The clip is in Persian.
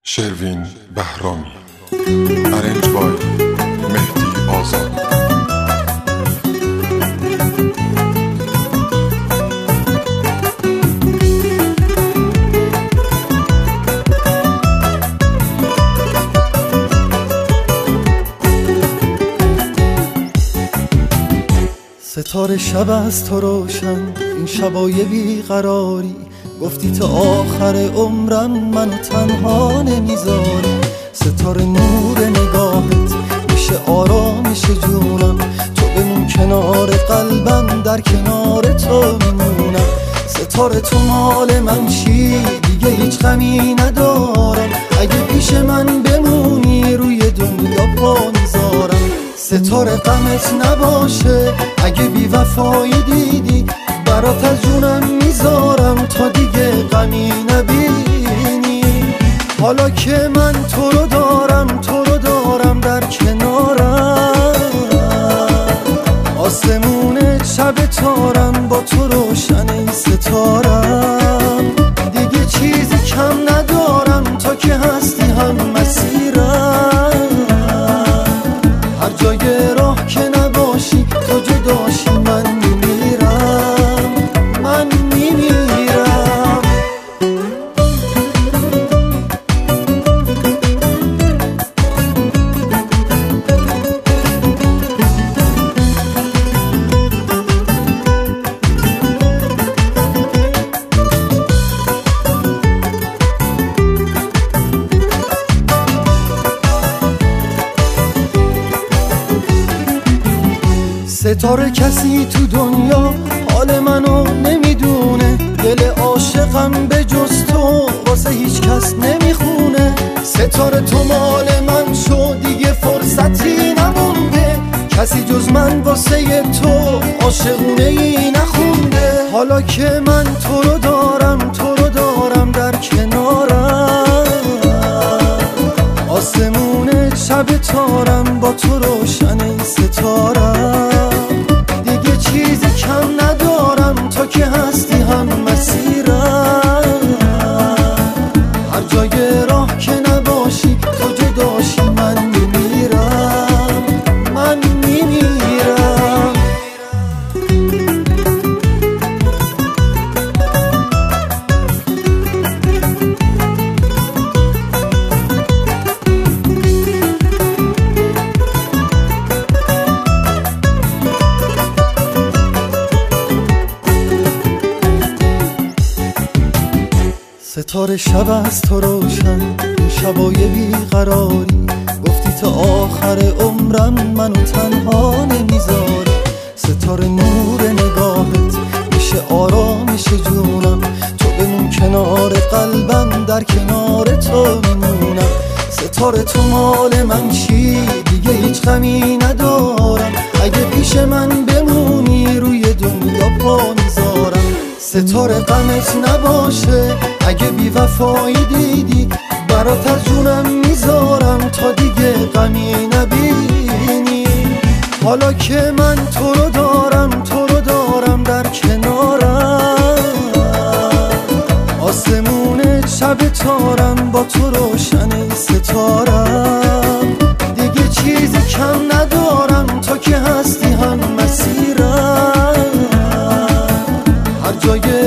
شروین بهرامی. ارنج بای مهدی آزاد. ستاره شب از تو روشن، این شبای بیقراری، گفتی تا آخر عمرم منو تنها نمیذاری. ستاره نور نگاهت میشه آرامش جونم، تو بمون کنار قلبم، در کنار تو میمونم. ستاره تو مال من چی، دیگه هیچ غمی ندارم، اگه پیش من بمونی روی دنیا پا میذارم. ستاره غمت نباشه اگه بی وفایی دیدی، برات از جونم میذارم تا دیگه غمی نبینی. حالا که من تو رو دارم در کنارم، آسمون شب تارم با تو روشن این ستارم. دیگه چیزی کم ندارم تا که هستی هم مسیرم، هر جای راه که نباشی تو جداشی من میمیرم، من میمیرم. ستاره کسی تو دنیا حال منو نمیدونه، دل عاشقم به جز تو واسه هیچ کس نمیخونه. ستاره تو مال من شو، دیگه فرصتی نمونده، کسی جز من واسه تو عاشقونه ای نخونده. حالا که من تو رو دارم در کنارم، آسمون شب تارم با تو روشن این ستارم. دیگه چیزی کم ندارم تا که هستی هم مسیرم، هر جای راه که نباشی تو جداشی من میمیرم، من میمیرم. ستاره شب از تو روشن، این شبای بیقراری، گفتی تا آخر عمرم منو تنها نمیذاری. ستاره نور نگاهت میشه آرامش جونم، تو بمون کنار قلبم، در کنار تو میمونم. ستاره تو مال من چی، دیگه هیچ غمی ندارم، اگه پیش من بمونی روی دنیا پا میذارم. ستاره غمت نباشه اگه بی وفایی دیدی، برات از جونم میذارم تا دیگه غمی نبینی. حالا که من تو رو دارم در کنارم، آسمون شب تارم با تو روشن این ستارم. دیگه چیزی کم ندارم تا که هستی هم مسیرم، هر جای